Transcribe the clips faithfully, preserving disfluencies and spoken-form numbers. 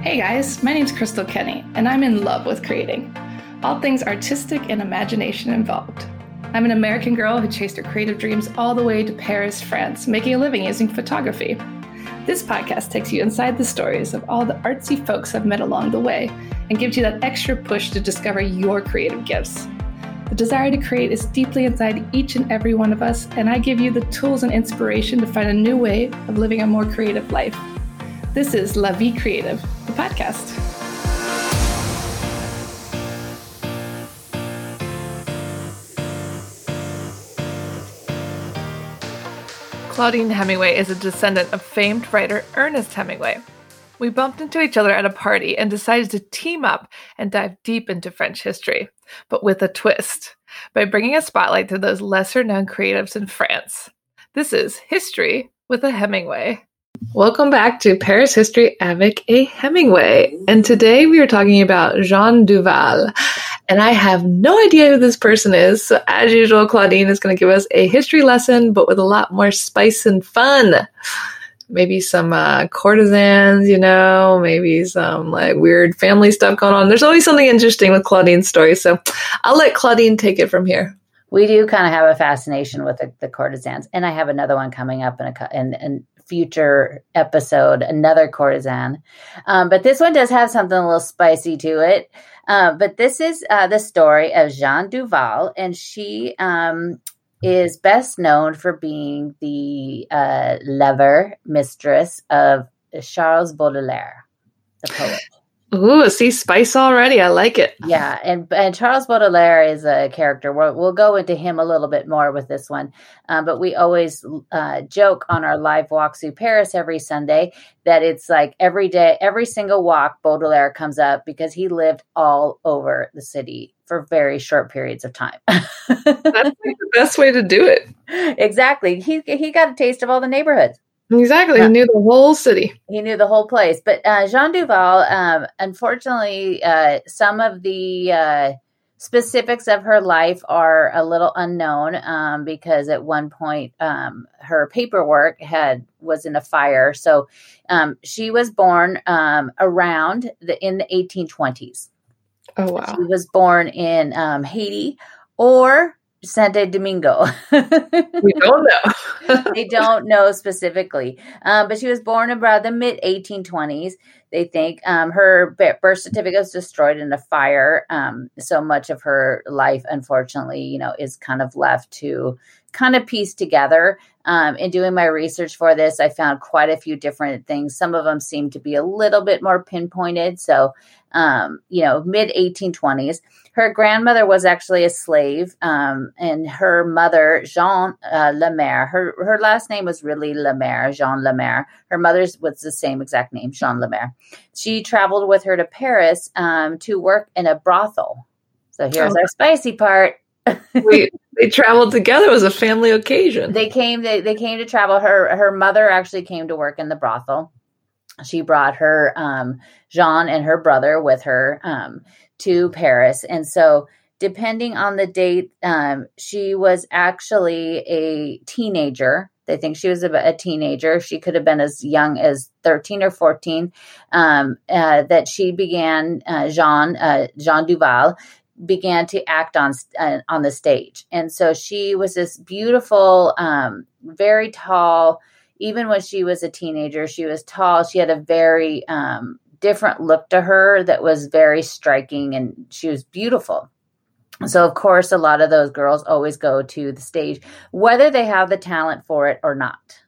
Hey guys, my name's Crystal Kenny, and I'm in love with creating. All things artistic and imagination involved. I'm an American girl who chased her creative dreams all the way to Paris, France, making a living using photography. This podcast takes you inside the stories of all the artsy folks I've met along the way and gives you that extra push to discover your creative gifts. The desire to create is deeply inside each and every one of us, and I give you the tools and inspiration to find a new way of living a more creative life. This is La Vie Creative, the podcast. Claudine Hemingway is a descendant of famed writer Ernest Hemingway. We bumped into each other at a party and decided to team up and dive deep into French history, but with a twist, by bringing a spotlight to those lesser-known creatives in France. This is History with a Hemingway. Welcome back to Paris History avec a Hemingway. And today we are talking about Jean Duval. And I have no idea who this person is. So as usual, Claudine is going to give us a history lesson, but with a lot more spice and fun. Maybe some uh, courtesans, you know, maybe some like weird family stuff going on. There's always something interesting with Claudine's story. So I'll let Claudine take it from here. We do kind of have a fascination with the, the courtesans. And I have another one coming up in a, in, in future episode, another courtesan. Um, but this one does have something a little spicy to it. Uh, but this is uh, the story of Jeanne Duval, and she um, is best known for being the uh, lover mistress of Charles Baudelaire, the poet. Ooh, see, spice already. I like it. Yeah, and and Charles Baudelaire is a character. We'll, we'll go into him a little bit more with this one. Um, but we always uh, joke on our live walks through Paris every Sunday that it's like every day, every single walk, Baudelaire comes up because he lived all over the city for very short periods of time. That's like the best way to do it. Exactly. He he got a taste of all the neighborhoods. Exactly. He knew the whole city. He knew the whole place. But uh, Jeanne Duval, um, unfortunately, uh, some of the uh, specifics of her life are a little unknown um, because at one point um, her paperwork had was in a fire. So um, she was born um, around the in the eighteen twenties. Oh, wow. She was born in um, Haiti or Santo Domingo. We don't know. They don't know specifically. Um, but she was born about the mid eighteen twenties, they think. Um, her birth certificate was destroyed in a fire. Um, so much of her life, unfortunately, you know, is kind of left to kind of piece together. Um, in doing my research for this, I found quite a few different things. Some of them seem to be a little bit more pinpointed. So, um, you know, mid eighteen twenties. Her grandmother was actually a slave, um, and her mother, Jean uh, Lemaire, her her last name was really Lemaire, Jean Lemaire. Her mother's was the same exact name, Jean Lemaire. She traveled with her to Paris um, to work in a brothel. So here's oh. our spicy part. Wait, they traveled together. It was a family occasion. They came. They, they came to travel. Her her mother actually came to work in the brothel. She brought her um, Jean and her brother with her um, to Paris, and so depending on the date, um, she was actually a teenager. They think she was a, a teenager. She could have been as young as thirteen or fourteen. Um, uh, that she began uh, Jean uh, Jean Duval. began to act on uh, on the stage. And so she was this beautiful, um, very tall, even when she was a teenager, she was tall. She had a very um, different look to her that was very striking, and she was beautiful. So, of course, a lot of those girls always go to the stage, whether they have the talent for it or not.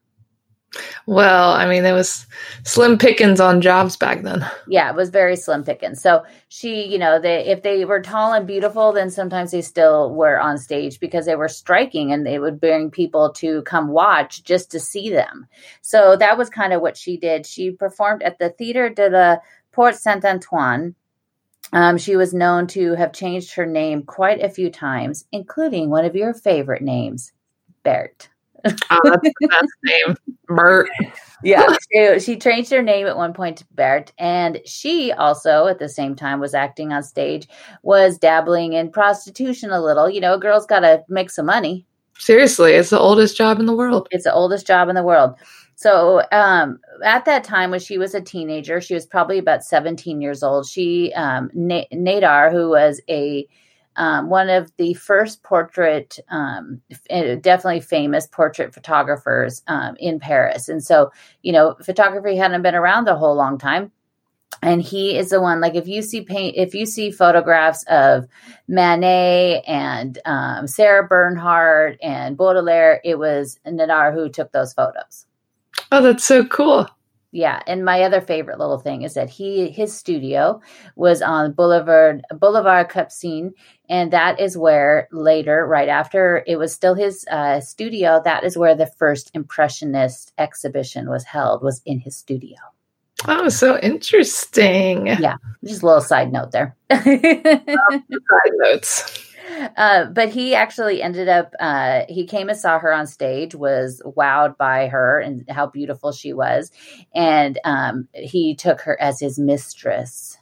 Well, I mean, there was slim pickings on jobs back then. Yeah, it was very slim pickings. So she, you know, they, if they were tall and beautiful, then sometimes they still were on stage because they were striking and they would bring people to come watch just to see them. So that was kind of what she did. She performed at the Theatre de la Porte Saint-Antoine. Um, she was known to have changed her name quite a few times, including one of your favorite names, Berthe. Oh, that's the best name, Bert. Yeah, she, she changed her name at one point to Berthe, and she also, at the same time, was acting on stage, was dabbling in prostitution a little. You know, a girl's got to make some money. Seriously, it's the oldest job in the world. It's the oldest job in the world. So um, at that time, when she was a teenager, she was probably about seventeen years old. She, um, Na- Nadar, who was a um, one of the first portrait, um, f- definitely famous portrait photographers um, in Paris. And so, you know, photography hadn't been around a whole long time. And he is the one, like if you see paint, if you see photographs of Manet and um, Sarah Bernhardt and Baudelaire, it was Nadar who took those photos. Oh, that's so cool. Yeah. And my other favorite little thing is that he, his studio was on Boulevard, Boulevard Capucine. And that is where later, right after it was still his uh, studio, that is where the first Impressionist exhibition was held, was in his studio. Oh, so interesting. Yeah. Just a little side note there. Side notes. Uh, but he actually ended up, uh, he came and saw her on stage, was wowed by her and how beautiful she was. And um, he took her as his mistress.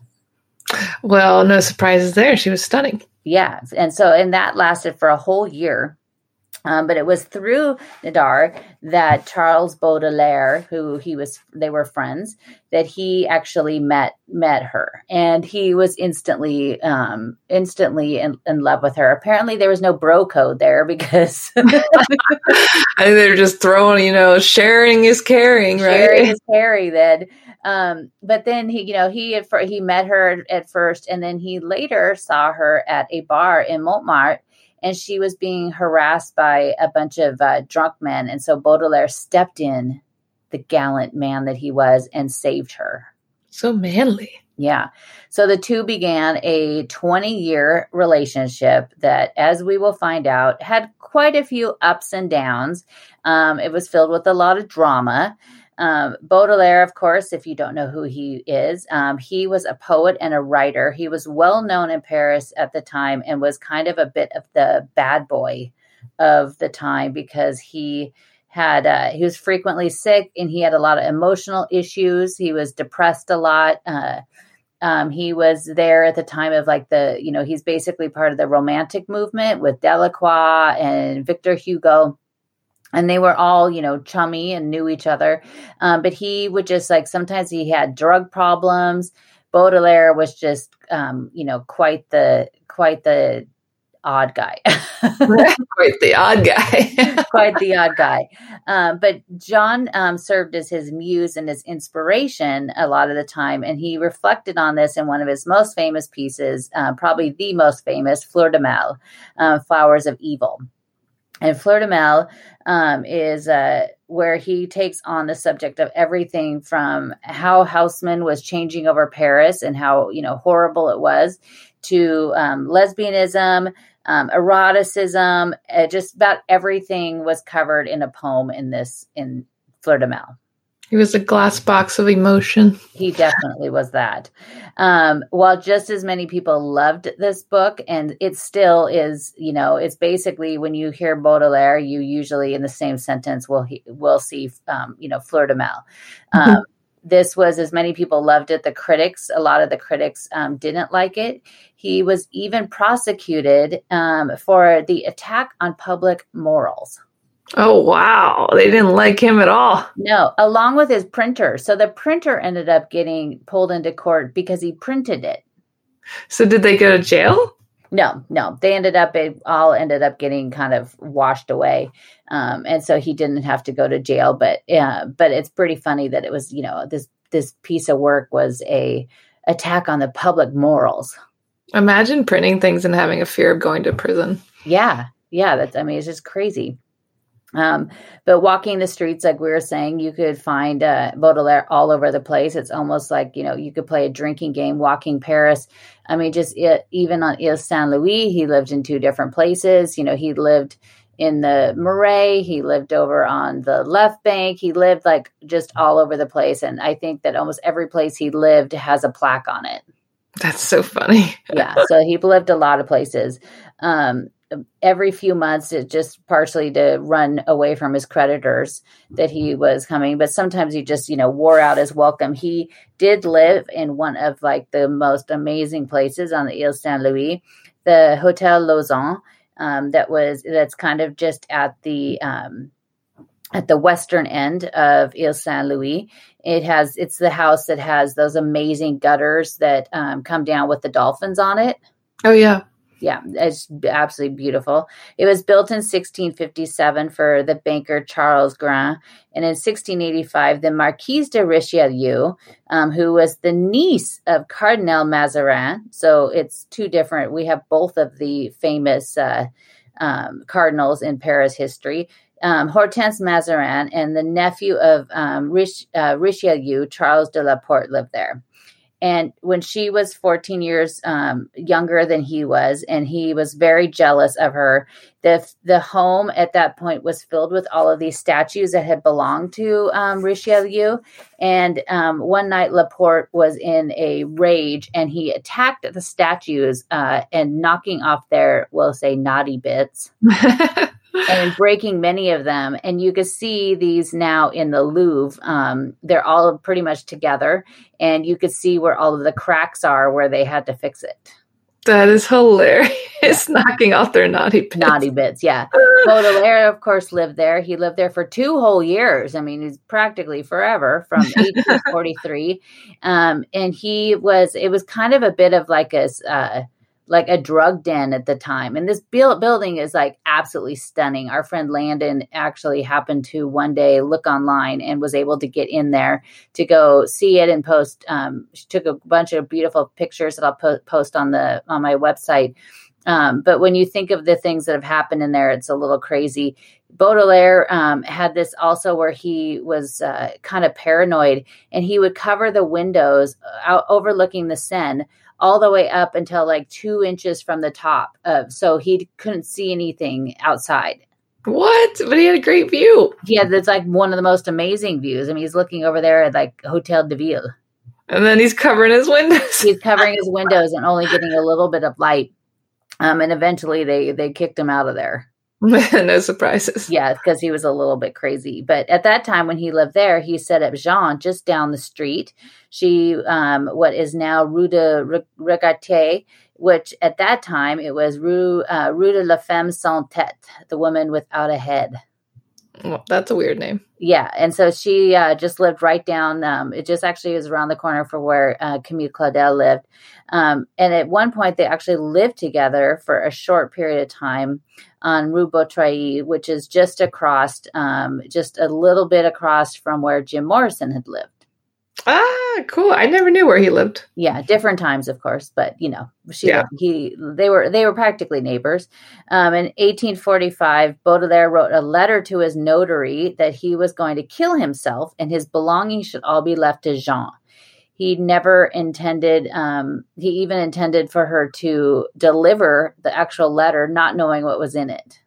Well, no surprises there. She was stunning. Yeah. And so, and that lasted for a whole year. Um, but it was through Nadar that Charles Baudelaire, who he was, they were friends, that he actually met met her, and he was instantly, um, instantly in, in love with her. Apparently, there was no bro code there because I think they're just throwing, you know, sharing is caring, right? Sharing is caring. Then, um, but then he, you know, he he met her at first, and then he later saw her at a bar in Montmartre. And she was being harassed by a bunch of uh, drunk men. And so Baudelaire stepped in, the gallant man that he was, and saved her. So manly. Yeah. So the two began a twenty-year relationship that, as we will find out, had quite a few ups and downs. Um, it was filled with a lot of drama. Um, Baudelaire, of course, if you don't know who he is, um, he was a poet and a writer. He was well known in Paris at the time and was kind of a bit of the bad boy of the time because he had uh, he was frequently sick and he had a lot of emotional issues. He was depressed a lot. Uh, um, he was there at the time of like the, you know, he's basically part of the Romantic movement with Delacroix and Victor Hugo. And they were all, you know, chummy and knew each other. Um, but he would just like, sometimes he had drug problems. Baudelaire was just, um, you know, quite the, quite the odd guy. Quite the odd guy. Quite the odd guy. Um, but John um, served as his muse and his inspiration a lot of the time. And he reflected on this in one of his most famous pieces, uh, probably the most famous, Fleur de Mal, uh, Flowers of Evil. And Fleur de Mal um, is uh, where he takes on the subject of everything from how Haussmann was changing over Paris and how, you know, horrible it was, to um, lesbianism, um, eroticism. Uh, just about everything was covered in a poem in this, in Fleur de Mal. He was a glass box of emotion. He definitely was that. Um, while just as many people loved this book, and it still is, you know, it's basically when you hear Baudelaire, you usually in the same sentence will he, will see, um, you know, Fleur de Mal. Um, mm-hmm. This was, as many people loved it, the critics, a lot of the critics um, didn't like it. He was even prosecuted um, for the attack on public morals. Oh, wow. They didn't like him at all. No, along with his printer. So the printer ended up getting pulled into court because he printed it. So did they go to jail? No, no. They ended up, it all ended up getting kind of washed away. Um, and so he didn't have to go to jail. But yeah, but it's pretty funny that it was, you know, this this piece of work was a attack on the public morals. Imagine printing things and having a fear of going to prison. Yeah. Yeah. That's, I mean, it's just crazy. Um, but walking the streets, like we were saying, you could find uh, Baudelaire all over the place. It's almost like, you know, you could play a drinking game walking Paris. I mean, just it, even on Ile Saint-Louis, he lived in two different places. You know, he lived in the Marais. He lived over on the left bank. He lived like just all over the place. And I think that almost every place he lived has a plaque on it. That's so funny. Yeah. So he lived a lot of places. Um, every few months, it just partially to run away from his creditors that he was coming. But sometimes he just, you know, wore out his welcome. He did live in one of like the most amazing places on the Ile Saint-Louis, the Hotel Lausanne. Um, that was, that's kind of just at the, um, at the western end of Ile Saint Louis. It has, it's the house that has those amazing gutters that um, come down with the dolphins on it. Oh, yeah. Yeah, it's absolutely beautiful. It was built in sixteen fifty-seven for the banker Charles Grand. And in sixteen eighty-five, the Marquise de Richelieu, um, who was the niece of Cardinal Mazarin. So it's two different. We have both of the famous uh, um, cardinals in Paris history. Um, Hortense Mazarin and the nephew of um, Rich, uh, Richelieu, Charles de la Porte, lived there. And when she was fourteen years um, younger than he was, and he was very jealous of her, the the home at that point was filled with all of these statues that had belonged to um, Richelieu. And um, one night, Laporte was in a rage, and he attacked the statues uh, and knocking off their, we'll say, naughty bits. And breaking many of them. And you can see these now in the Louvre. Um, they're all pretty much together. And you could see where all of the cracks are where they had to fix it. That is hilarious. Yeah. Knocking off their naughty bits. Naughty bits, yeah. Baudelaire, of course, lived there. He lived there for two whole years. I mean, he's practically forever, from eighteen forty-three. Um, and he was, it was kind of a bit of like a... Uh, like a drug den at the time. And this building is like absolutely stunning. Our friend Landon actually happened to one day look online and was able to get in there to go see it and post. Um, she took a bunch of beautiful pictures that I'll po- post on the, on my website. Um, but when you think of the things that have happened in there, it's a little crazy. Baudelaire um, had this also where he was uh, kind of paranoid, and he would cover the windows out overlooking the Seine all the way up until like two inches from the top. Uh, so he couldn't see anything outside. What? But he had a great view. Yeah, that's like one of the most amazing views. I mean, he's looking over there at like Hotel de Ville. And then he's covering his windows. He's covering his windows and only getting a little bit of light. Um, and eventually they, they kicked him out of there. No surprises. Yeah, because he was a little bit crazy. But at that time when he lived there, he set up Jean just down the street. She, um, what is now Rue de Regate, which at that time it was Rue, uh, Rue de la Femme sans tête, the woman without a head. Well, that's a weird name. Yeah, and so she uh, just lived right down. Um, it just actually was around the corner from where uh, Camille Claudel lived. Um, and at one point, they actually lived together for a short period of time on Rue Beautreuil, which is just across, um, just a little bit across from where Jim Morrison had lived. Ah, cool. I never knew where he lived. Yeah, different times, of course, but you know, she, yeah. he, they were, they were practically neighbors. Um, in eighteen forty-five, Baudelaire wrote a letter to his notary that he was going to kill himself and his belongings should all be left to Jean. He never intended, um, he even intended for her to deliver the actual letter, not knowing what was in it.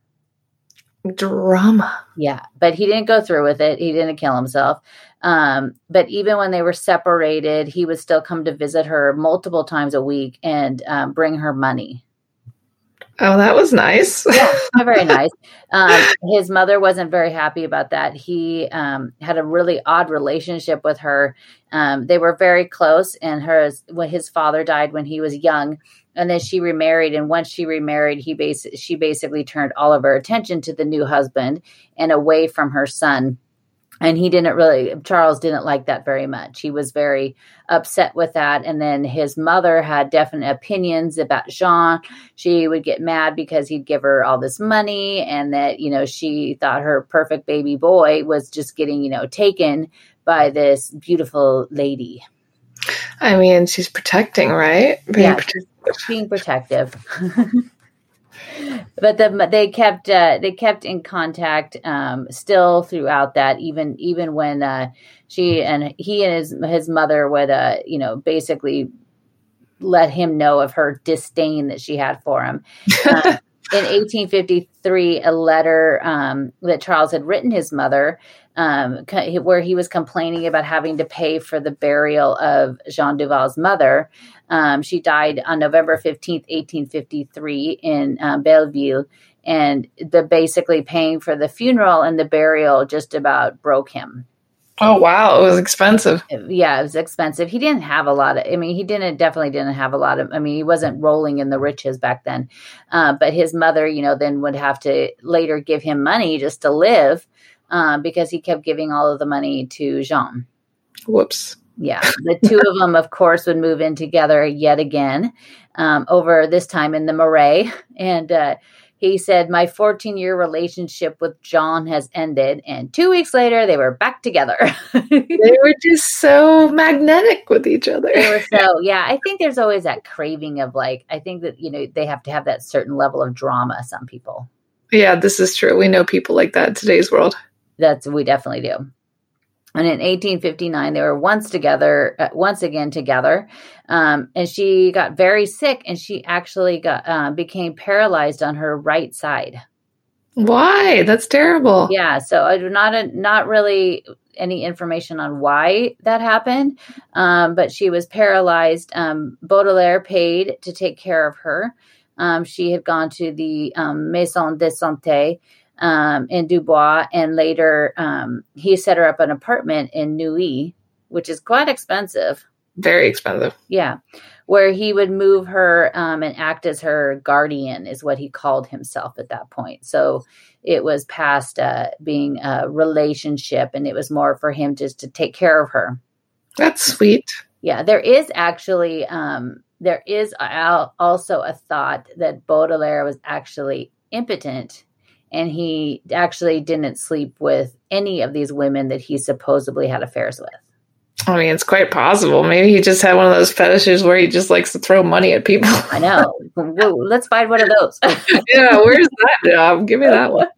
Drama. Yeah, but he didn't go through with it. He didn't kill himself. Um, but even when they were separated, he would still come to visit her multiple times a week and um, bring her money. Oh, that was nice. Yeah, very nice. Um, his mother wasn't very happy about that. He um, had a really odd relationship with her. Um, they were very close, and her when his father died when he was young, and then she remarried. And once she remarried, he bas- she basically turned all of her attention to the new husband and away from her son. And he didn't really, Charles didn't like that very much. He was very upset with that. And then his mother had definite opinions about Jean. She would get mad because he'd give her all this money and that, you know, she thought her perfect baby boy was just getting, you know, taken by this beautiful lady. I mean, she's protecting, right? Being yeah, protective. Being protective. But the, they kept uh, they kept in contact um, still throughout that, even even when uh, she and he and his his mother would uh, you know basically let him know of her disdain that she had for him. Uh, in eighteen fifty-three, a letter um, that Charles had written his mother, um, where he was complaining about having to pay for the burial of Jean Duval's mother. Um, she died on November fifteenth, eighteen fifty-three in um, Belleville, and the basically paying for the funeral and the burial just about broke him. Oh, wow. It was expensive. Yeah, it was expensive. He didn't have a lot of, I mean, he didn't, definitely didn't have a lot of, I mean, he wasn't rolling in the riches back then. Uh, but his mother, you know, then would have to later give him money just to live. um, because he kept giving all of the money to Jean. Whoops. Yeah. The two of them, of course, would move in together yet again, um, over this time in the Marais. And uh, he said, my fourteen-year relationship with John has ended. And two weeks later, they were back together. They were just so magnetic with each other. They were so, yeah, I think there's always that craving of like, I think that, you know, they have to have that certain level of drama, some people. Yeah, this is true. We know people like that in today's world. That's, we definitely do. And in eighteen fifty-nine, they were once together, uh, once again together. Um, and she got very sick, and she actually got uh, became paralyzed on her right side. Why? That's terrible. Yeah. So I do not a, not really any information on why that happened, um, but she was paralyzed. Um, Baudelaire paid to take care of her. Um, she had gone to the um, Maison de Santé. Um, in Dubois, and later um, he set her up an apartment in Neuilly, which is quite expensive. Very expensive. Yeah, where he would move her um, and act as her guardian, is what he called himself at that point. So it was past uh, being a relationship, and it was more for him just to take care of her. That's sweet. Yeah, there is actually um, there is also a thought that Baudelaire was actually impotent. And he actually didn't sleep with any of these women that he supposedly had affairs with. I mean, it's quite possible. Maybe he just had one of those fetishes where he just likes to throw money at people. I know. Well, let's find one of those. Yeah, where's that job? Give me that one.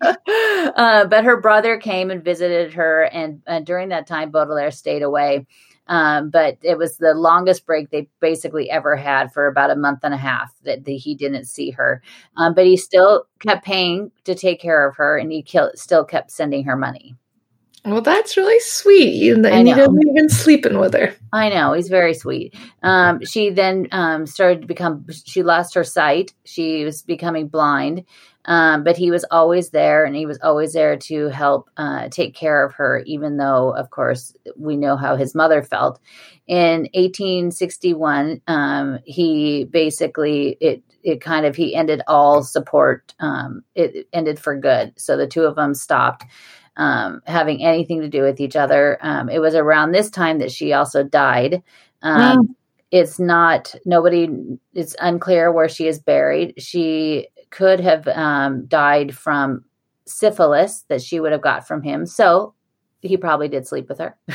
Uh, but her brother came and visited her. And, and during that time, Baudelaire stayed away. Um, but it was the longest break they basically ever had, for about a month and a half that the, he didn't see her. Um, but he still kept paying to take care of her, and he kill, still kept sending her money. Well, that's really sweet. And, and he doesn't even sleeping with her. I know. He's very sweet. Um, she then um, started to become, she lost her sight. She was becoming blind. Um, but he was always there, and he was always there to help uh, take care of her, even though, of course, we know how his mother felt. In eighteen sixty-one, um, he basically, it it kind of, he ended all support. Um, it ended for good. So the two of them stopped um, having anything to do with each other. Um, it was around this time that she also died. Um, mm. It's not, nobody, it's unclear where she is buried. She could have um, died from syphilis that she would have got from him. So he probably did sleep with her.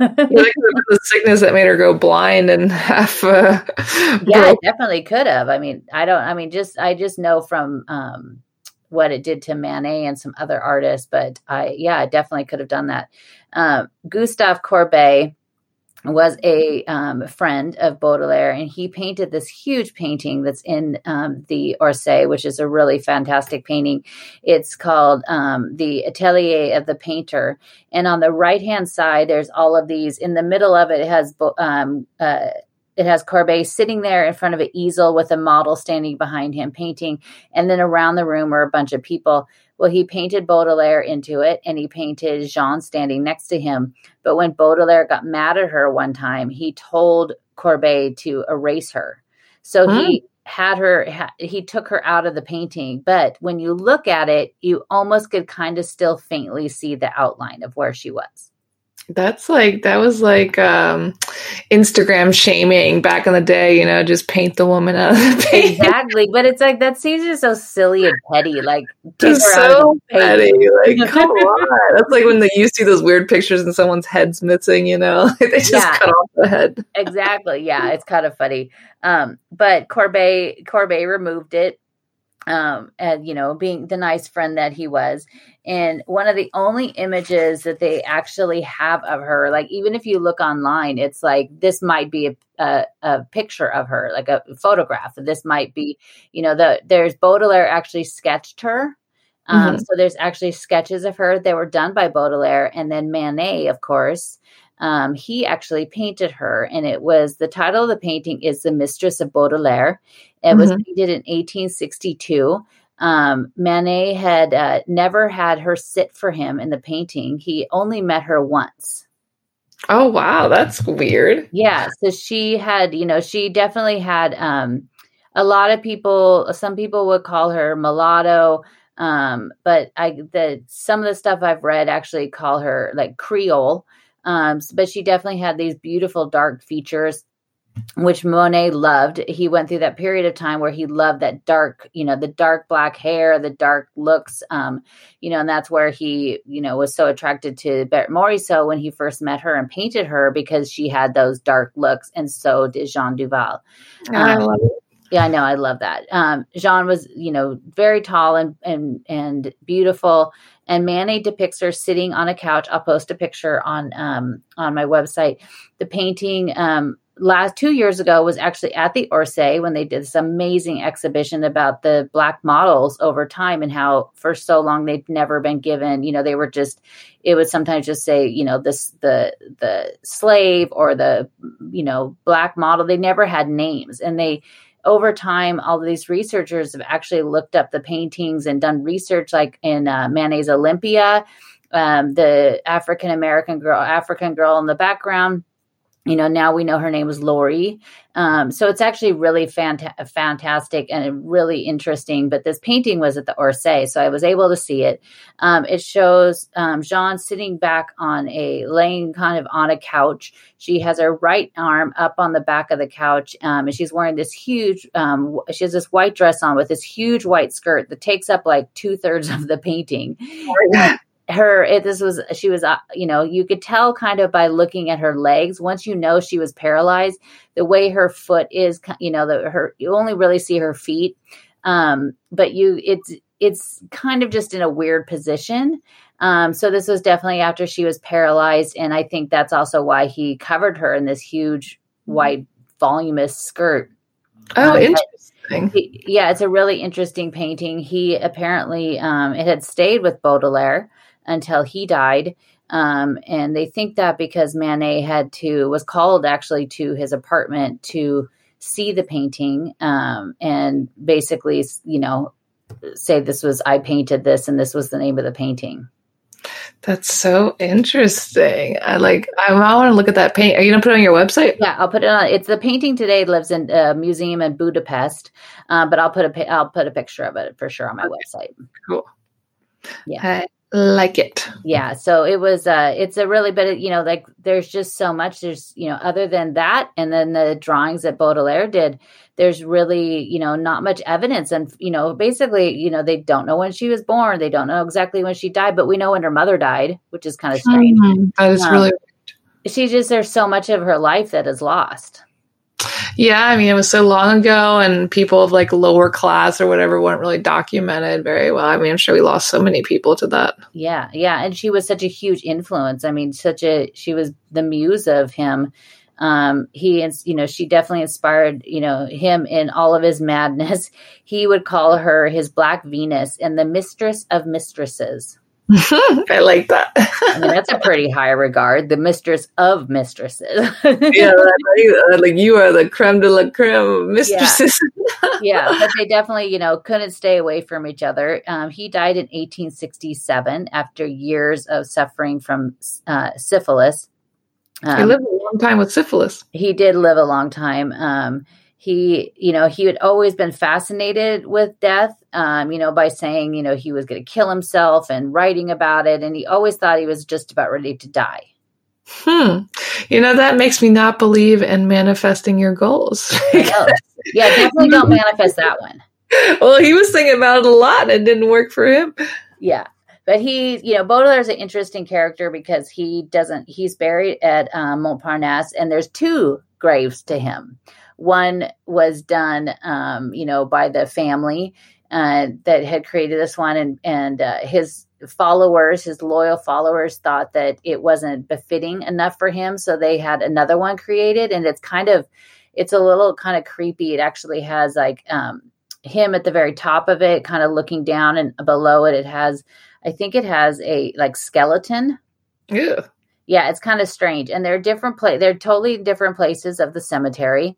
The sickness that made her go blind and half. Uh, yeah, it definitely could have. I mean, I don't, I mean, just, I just know from um, what it did to Manet and some other artists, but I, yeah, I definitely could have done that. Um, Gustave Courbet was a um, friend of Baudelaire, and he painted this huge painting that's in um, the Orsay, which is a really fantastic painting. It's called um, The Atelier of the Painter. And on the right-hand side, there's all of these. In the middle of it, it has um, uh, it has Courbet sitting there in front of an easel with a model standing behind him painting. And then around the room are a bunch of people. Well, he painted Baudelaire into it, and he painted Jean standing next to him. But when Baudelaire got mad at her one time, he told Courbet to erase her. So huh? he had her, ha- he took her out of the painting. But when you look at it, you almost could kind of still faintly see the outline of where she was. That's like, that was like um, Instagram shaming back in the day, you know, just paint the woman out of the paint. Exactly. But it's like, that seems just so silly and petty. Like, just so petty. Like, come on. That's like when the, you see those weird pictures and someone's head's missing, you know, they just yeah. cut off the head. Exactly. Yeah. It's kind of funny. Um, but Courbet, Courbet removed it. Um, and, you know, being the nice friend that he was. And one of the only images that they actually have of her, like, even if you look online, it's like, this might be a, a, a picture of her, like a photograph. This might be, you know, the, there's Baudelaire actually sketched her. Um, mm-hmm. So there's actually sketches of her that were done by Baudelaire. And then Manet, of course, um, he actually painted her. And it was, the title of the painting is The Mistress of Baudelaire. It mm-hmm. was painted in eighteen sixty-two. Um, Manet had uh, never had her sit for him in the painting. He only met her once. Oh, wow. That's weird. Yeah. So she had, you know, she definitely had um, a lot of people, some people would call her mulatto. Um, but I, the, some of the stuff I've read actually call her like Creole. Um, but she definitely had these beautiful dark features, which Monet loved. He went through that period of time where he loved that dark, you know, the dark black hair, the dark looks, um, you know, and that's where he, you know, was so attracted to Berthe Morisot when he first met her and painted her, because she had those dark looks. And so did Jean Duval. Um, I love it. Yeah, I know. I love that. Um, Jean was, you know, very tall and, and, and beautiful. And Manet depicts her sitting on a couch. I'll post a picture on, um, on my website. The painting, um, last two years ago was actually at the Orsay when they did this amazing exhibition about the Black models over time and how for so long they'd never been given, you know, they were just, it would sometimes just say, you know, this, the, the slave or the, you know, Black model. They never had names. And they, over time, all of these researchers have actually looked up the paintings and done research, like in uh, Manet's Olympia, um, the African-American girl, African girl in the background. You know, now we know her name was Lori. Um, so it's actually really fanta- fantastic and really interesting. But this painting was at the Orsay, so I was able to see it. Um, it shows um, Jean sitting back on a, laying kind of on a couch. She has her right arm up on the back of the couch, um, and she's wearing this huge, um, she has this white dress on with this huge white skirt that takes up like two thirds of the painting. Yeah. Her, it, this was, she was, uh, you know, you could tell kind of by looking at her legs, once you know she was paralyzed, the way her foot is, you know, the, her, you only really see her feet. Um, but you, it's, it's kind of just in a weird position. Um, so this was definitely after she was paralyzed. And I think that's also why he covered her in this huge white voluminous skirt. Oh, um, interesting. he, yeah, it's a really interesting painting. He apparently, um, it had stayed with Baudelaire until he died. Um, and they think that because Manet had to, was called actually to his apartment to see the painting, um, and basically, you know, say this was, I painted this and this was the name of the painting. That's so interesting. I like, I want to look at that paint. Are you going to put it on your website? Yeah, I'll put it on. It's the painting today lives in a museum in Budapest. Um, but I'll put a, I'll put a picture of it for sure on my okay. website. Cool. Yeah. I like it. Yeah. So it was, uh, it's a really, but it, you know, like there's just so much, there's, you know, other than that, and then the drawings that Baudelaire did, there's really, you know, not much evidence. And, you know, basically, you know, they don't know when she was born. They don't know exactly when she died, but we know when her mother died, which is kind of strange. Mm-hmm. That is um, really weird. She just, there's so much of her life that is lost. Yeah, I mean, it was so long ago, and people of like lower class or whatever weren't really documented very well. I mean, I'm sure we lost so many people to that. Yeah, yeah, and she was such a huge influence. I mean, such a she was the muse of him. Um, he, you know, she definitely inspired, you know, him in all of his madness. He would call her his Black Venus and the mistress of mistresses. I like that. I mean, that's a pretty high regard. The mistress of mistresses. Yeah, like, like you are the creme de la creme of mistresses. Yeah. Yeah, but they definitely, you know, couldn't stay away from each other. Um, he died in eighteen sixty-seven after years of suffering from uh, syphilis. Um, he lived a long time with syphilis. He did live a long time. Um, He, you know, he had always been fascinated with death, um, you know, by saying, you know, he was going to kill himself and writing about it. And he always thought he was just about ready to die. Hmm. You know, that makes me not believe in manifesting your goals. Yeah, definitely don't manifest that one. Well, he was thinking about it a lot and it didn't work for him. Yeah. But he, you know, Baudelaire is an interesting character because he doesn't, he's buried at um, Montparnasse, and there's two graves to him. One was done, um, you know, by the family uh, that had created this one, and and uh, his followers, his loyal followers, thought that it wasn't befitting enough for him, so they had another one created, and it's kind of, it's a little kind of creepy. It actually has like um, him at the very top of it, kind of looking down, and below it, it has, I think it has a like skeleton. Yeah, yeah, it's kind of strange, and they're different pla- They're totally different places of the cemetery.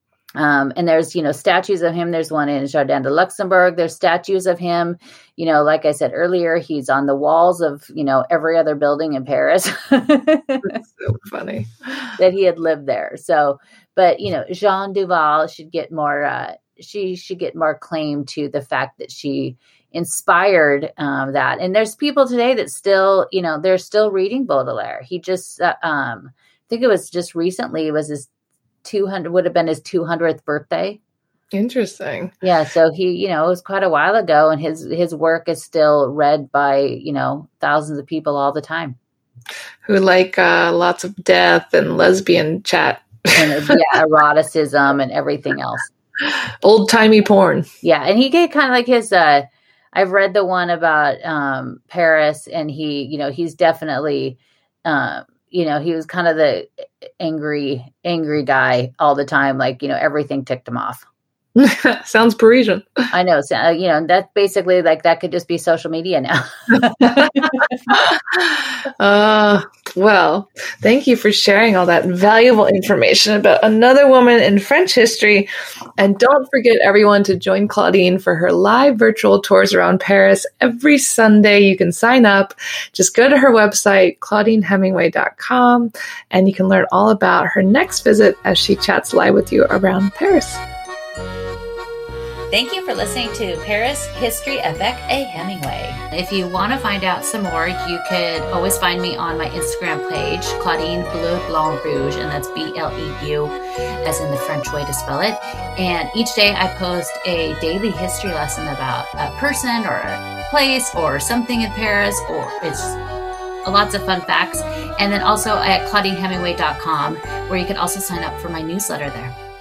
Um, and there's, you know, statues of him. There's one in Jardin de Luxembourg. There's statues of him. You know, like I said earlier, he's on the walls of, you know, every other building in Paris. That's so funny. That he had lived there. So, but, you know, Jean Duval should get more, uh, she should get more claim to the fact that she inspired um, that. And there's people today that still, you know, they're still reading Baudelaire. He just, uh, um, I think it was just recently, it was his two hundred, would have been his two hundredth birthday. Interesting. Yeah. So he, you know, it was quite a while ago, and his, his work is still read by, you know, thousands of people all the time. Who like uh, lots of death and lesbian chat. And yeah, eroticism and everything else. Old timey porn. Yeah. And he gave kind of like his, uh, I've read the one about um, Paris, and he, you know, he's definitely, uh, you know, he was kind of the angry, angry guy all the time. Like, you know, everything ticked him off. Sounds Parisian. I know. So, uh, you know, that's basically like, that could just be social media now. uh, well, thank you for sharing all that valuable information about another woman in French history. And don't forget, everyone, to join Claudine for her live virtual tours around Paris every Sunday. You can sign up. Just go to her website, claudine hemingway dot com, and you can learn all about her next visit as she chats live with you around Paris. Thank you for listening to Paris History avec a Hemingway. If you want to find out some more, you could always find me on my Instagram page, Claudine Bleu Blanc Rouge, and that's B L E U, as in the French way to spell it. And each day I post a daily history lesson about a person or a place or something in Paris, or it's lots of fun facts. And then also at claudine hemingway dot com, where you can also sign up for my newsletter there.